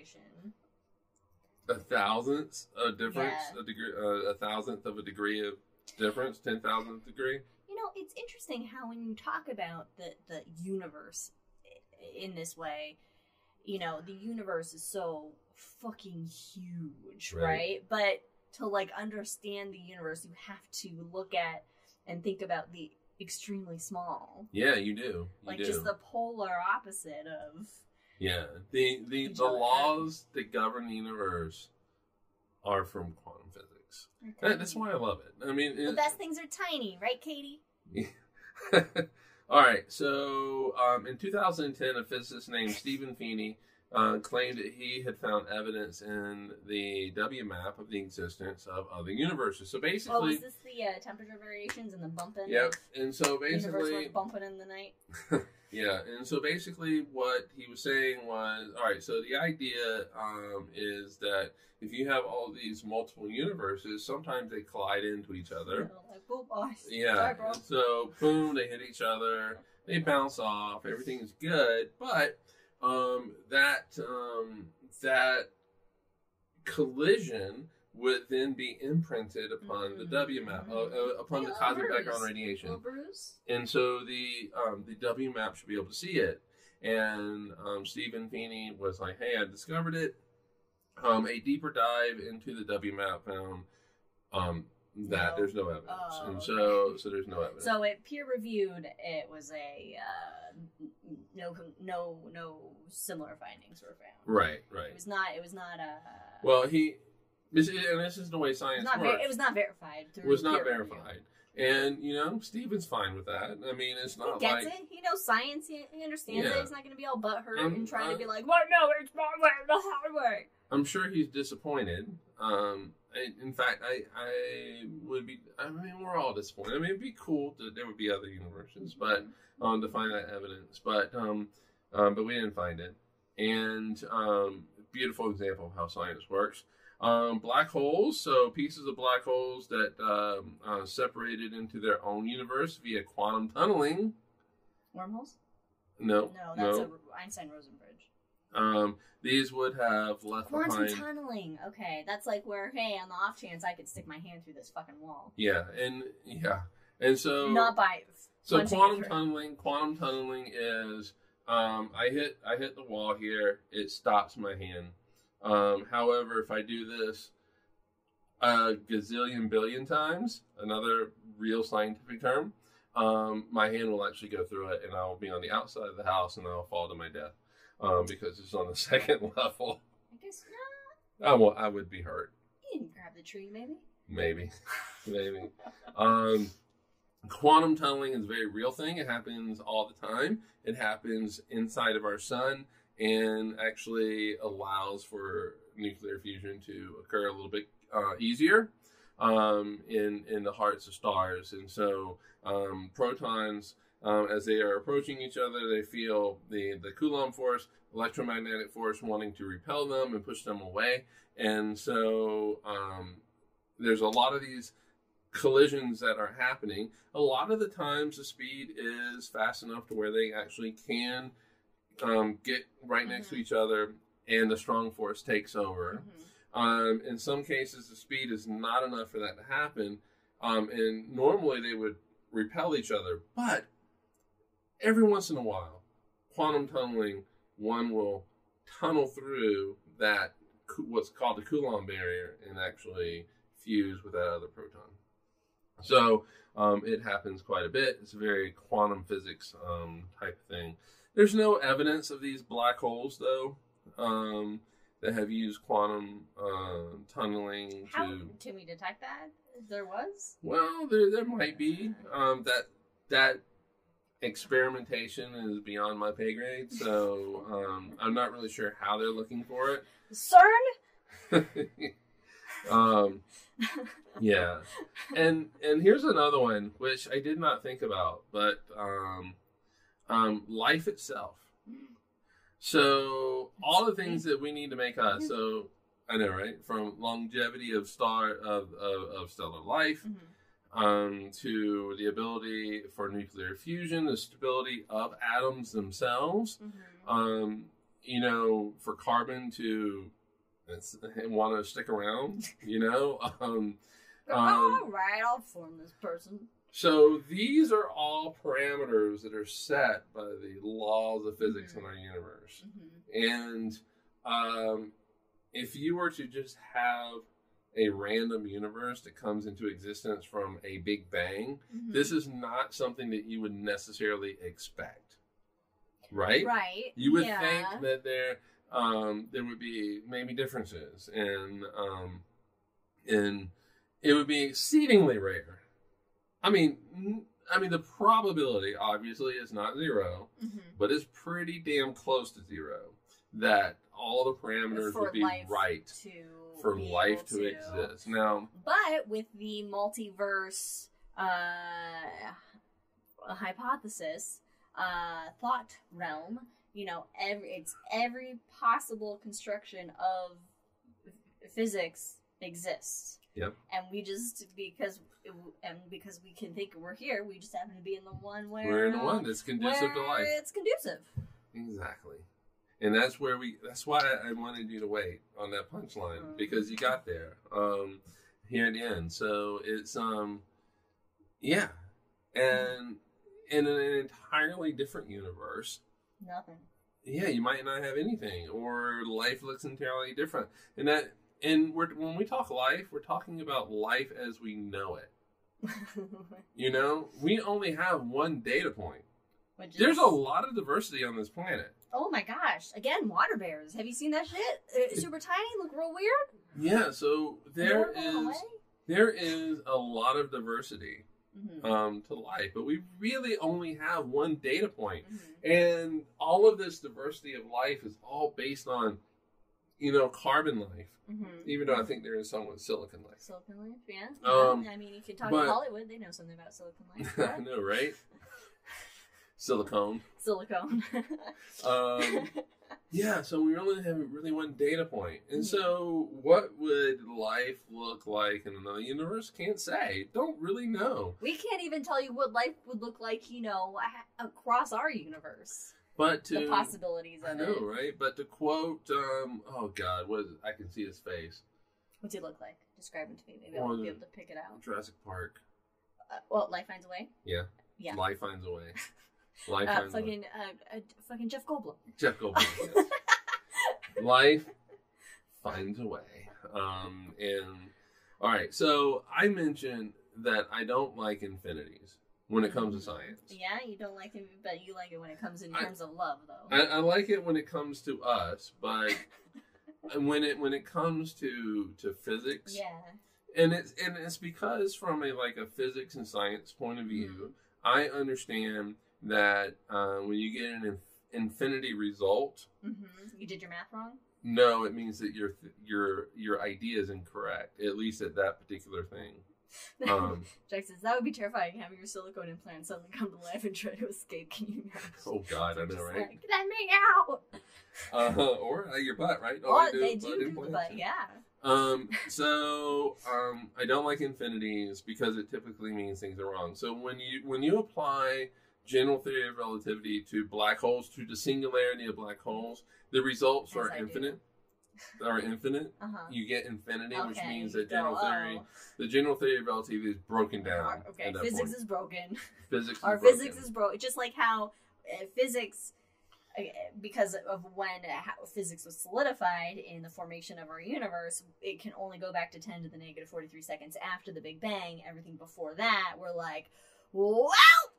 a thousandth of difference, a thousandth of a degree of difference, 10,000th degree. It's interesting how when you talk about the universe in this way, the universe is so fucking huge, right? But to understand the universe, you have to look at and think about the extremely small. Yeah, you do. Just the polar opposite of. Yeah, the laws that govern the universe are from quantum physics. That's why I love it. I mean, the best things are tiny, right, Katie? All right. So, in 2010, a physicist named Stephen Feeney claimed that he had found evidence in the WMAP of the existence of other universes. So basically, is this the temperature variations and the bumping? Yep. And so basically, universe bumping in the night. Yeah, and so basically what he was saying was, all right, so the idea is that if you have all these multiple universes, sometimes they collide into each other. Yeah. Sorry, bro. So, boom, they hit each other, they bounce off, everything's good, but that collision would then be imprinted upon the WMAP, upon the cosmic background radiation. And so the WMAP should be able to see it. And Stephen Feeney was like, hey, I discovered it. A deeper dive into the WMAP found that there's no evidence. And so there's no evidence. So it peer reviewed, it was a no similar findings were found. Right. It was not well, this is the way science works. It was not verified. It was not verified. Review. And, Stephen's fine with that. I mean, it's not he gets it. He knows science. He understands it. He's not going to be all butthurt and trying to be like, well, no, it's my way, the hard way. I'm sure he's disappointed. In fact, I would be, we're all disappointed. I mean, it'd be cool that there would be other universes, but, to find that evidence. But we didn't find it. And, beautiful example of how science works. Black holes, so pieces of black holes that separated into their own universe via quantum tunneling. Wormholes? No, that's a Einstein-Rosen bridge. These would have left behind... Quantum tunneling. Okay, that's like where, hey, on the off chance I could stick my hand through this fucking wall. And so... Not by So quantum tunneling is I hit the wall here. It stops my hand. However, if I do this a gazillion billion times, another real scientific term, my hand will actually go through it, and I will be on the outside of the house, and I will fall to my death because it's on the second level. I guess not. I would be hurt. You can grab the tree, maybe. Maybe. Quantum tunneling is a very real thing. It happens all the time. It happens inside of our sun and actually allows for nuclear fusion to occur a little bit easier in the hearts of stars. And so protons, as they are approaching each other, they feel the Coulomb force, electromagnetic force wanting to repel them and push them away. And so there's a lot of these collisions that are happening. A lot of the times the speed is fast enough to where they actually can get right next to each other and the strong force takes over. In some cases the speed is not enough for that to happen, and normally they would repel each other, but every once in a while, quantum tunneling, one will tunnel through that what's called the Coulomb barrier and actually fuse with that other proton. So it happens quite a bit. It's a very quantum physics type of thing. There's no evidence of these black holes, though, that have used quantum tunneling How can we detect that? There was? Well, there might be. That experimentation is beyond my pay grade, so I'm not really sure how they're looking for it. CERN? Yeah, and here's another one which I did not think about, but life itself. So all the things that we need to make us. So I know, right? From longevity of stellar life, to the ability for nuclear fusion, the stability of atoms themselves. For carbon to want to stick around. All right, I'll form this person. So these are all parameters that are set by the laws of physics in our universe. And if you were to just have a random universe that comes into existence from a big bang, this is not something that you would necessarily expect. Right? Right. You would think that there would be maybe differences, and it would be exceedingly rare. I mean, the probability obviously is not zero, but it's pretty damn close to zero that all the parameters would be right for life to exist. Now, but with the multiverse hypothesis, thought realm, it's every possible construction of physics exists. Yep. And we just because we can think we're here, we just happen to be in the one where we're in the one that's conducive to life. It's conducive. Exactly. And that's why I wanted you to wait on that punchline, because you got there here at the end. So it's and in an entirely different universe, nothing. Yeah, you might not have anything, or life looks entirely different. When we talk life, we're talking about life as we know it. We only have one data point. There's a lot of diversity on this planet. Oh my gosh. Again, water bears. Have you seen that shit? Super tiny, look real weird. Yeah, so there is a lot of diversity to life, but we really only have one data point. And all of this diversity of life is all based on, carbon life. Even though I think there is some with silicon life. Silicon life, yeah. I mean, if you talk to Hollywood, they know something about silicon life. I know, right? Silicone. Yeah, so we only have really one data point. And so what would life look like in another universe? Can't say. Don't really know. We can't even tell you what life would look like, across our universe. But the possibilities of it. I know, right? But to quote, oh God, what is it? I can see his face. What's he look like? Describe him to me. Maybe I'll be able to pick it out. Jurassic Park. Life Finds a Way? Yeah. Yeah. Life finds a way. Life finds a way. Fucking Jeff Goldblum. Jeff Goldblum. Yes. Life finds a way. And all right, so I mentioned that I don't like infinities when it comes to science. Yeah, you don't like it, but you like it when it comes in terms of love, though. I like it when it comes to us, but when it comes to physics, yeah, and it's because from a physics and science point of view, I understand that when you get an infinity result, you did your math wrong. No, it means that your idea is incorrect, at least at that particular thing. Jack says, that would be terrifying, having your silicone implant suddenly come to life and try to escape. Can you imagine? Oh, God, I know, right? Like, let me out! Or your butt, right? They do the butt, yeah. I don't like infinities because it typically means things are wrong. So when you apply general theory of relativity to black holes, to the singularity of black holes, the results are infinite. You get infinity, which means that the general theory of relativity is broken down. Okay, physics is broken. Physics is broken. Just like how physics, because of how physics was solidified in the formation of our universe, it can only go back to 10 to the negative 43 seconds after the Big Bang. Everything before that, we're like, well,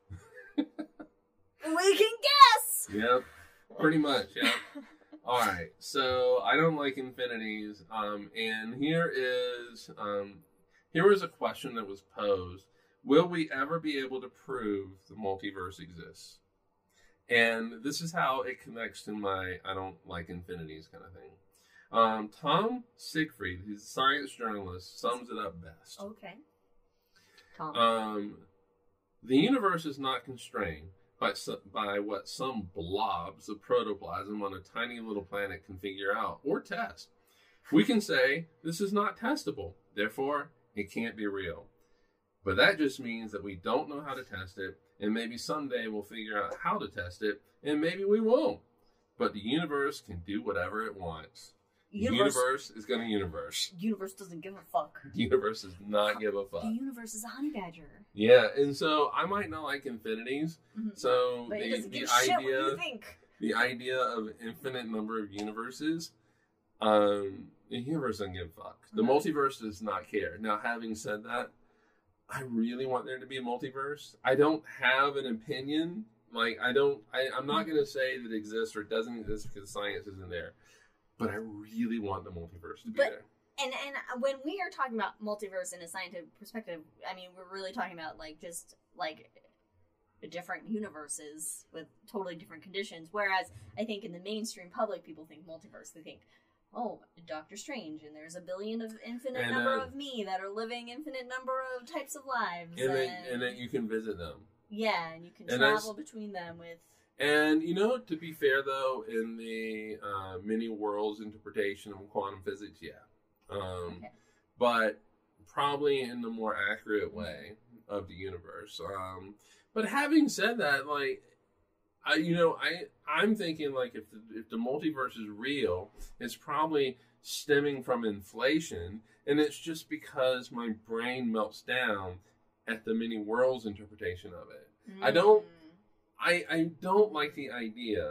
we can guess. Yep, pretty much. Yep. All right, so I don't like infinities, and here is a question that was posed: will we ever be able to prove the multiverse exists? And this is how it connects to my I don't like infinities kind of thing. Tom Siegfried, he's a science journalist, sums it up best. Okay. Tom. The universe is not constrained by what some blobs of protoplasm on a tiny little planet can figure out or test. We can say this is not testable, therefore it can't be real. But that just means that we don't know how to test it, and maybe someday we'll figure out how to test it, and maybe we won't. But the universe can do whatever it wants. The universe is going to universe. Universe doesn't give a fuck. The universe does not give a fuck. The universe is a honey badger. Yeah, and so I might not like infinities. So but the idea of infinite number of universes, the universe doesn't give a fuck. The multiverse does not care. Now, having said that, I really want there to be a multiverse. I don't have an opinion. I'm not going to say that it exists or doesn't exist because science isn't there. But I really want the multiverse to be there. And when we are talking about multiverse in a scientific perspective, I mean, we're really talking about just different universes with totally different conditions. Whereas I think in the mainstream public, people think multiverse. They think, oh, Doctor Strange, and there's a billion of infinite number of me that are living infinite number of types of lives. And then you can visit them. Yeah, and you can travel between them with... And, to be fair, though, in the many worlds interpretation of quantum physics, but probably in the more accurate way of the universe. But having said that, I'm thinking, if the multiverse is real, it's probably stemming from inflation, and it's just because my brain melts down at the many worlds interpretation of it. I don't like the idea,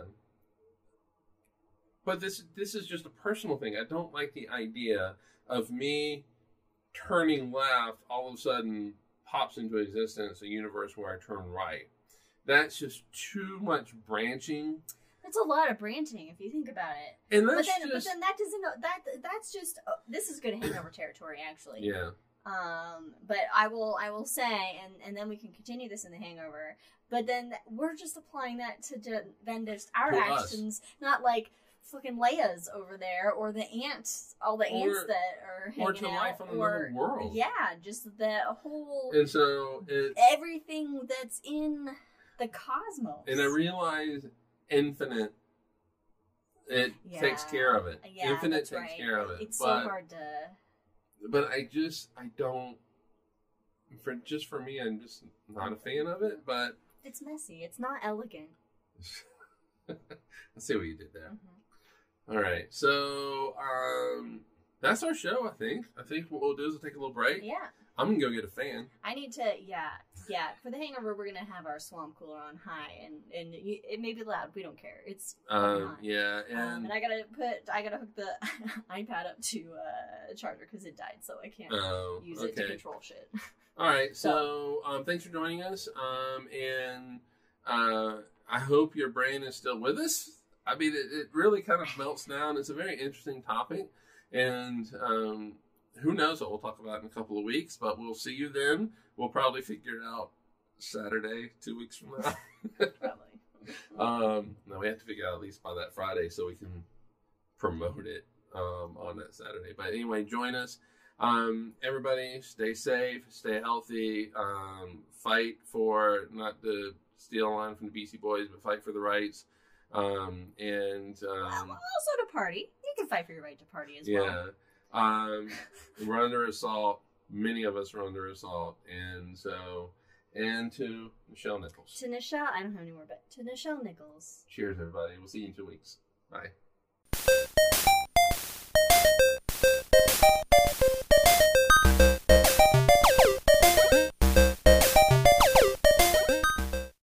but this is just a personal thing. I don't like the idea of me turning left, all of a sudden pops into existence a universe where I turn right. That's just too much branching. That's a lot of branching if you think about it. And but then that doesn't. That's just. This is good hangover territory, actually. Yeah. But I will say, and then we can continue this in the hangover. But then we're just applying that to then just our actions, not like fucking Leia's over there or the ants, all the ants that are hanging out. Or to life on another world. Yeah, just the whole. And so it's everything that's in the cosmos. And I realize infinite. It takes care of it. Yeah, infinite takes care of it. It's so hard to. But I don't. For me, I'm just not a fan of it. But it's messy. It's not elegant. I see what you did there. All right, so that's our show. I think what we'll do is we'll take a little break. Yeah. I'm gonna go get a fan. I need to, yeah. For the hangover, we're gonna have our swamp cooler on high, and it may be loud. We don't care. It's yeah, and I gotta hook the iPad up to a charger because it died, so I can't use it to control shit. All right, so thanks for joining us, and I hope your brain is still with us. I mean, it really kind of melts down. It's a very interesting topic, and who knows what we'll talk about in a couple of weeks, but we'll see you then. We'll probably figure it out Saturday, 2 weeks from now. Probably. No, we have to figure it out at least by that Friday so we can promote it on that Saturday. But anyway, join us. Everybody, stay safe, stay healthy, fight for, not to steal a line from the Beastie Boys, but fight for the rights. Also to party. You can fight for your right to party as well. Yeah. We're under assault. Many of us are under assault. And to Nichelle Nichols. To Nichelle, I don't have any more, but to Nichelle Nichols. Cheers, everybody. We'll see you in 2 weeks. Bye.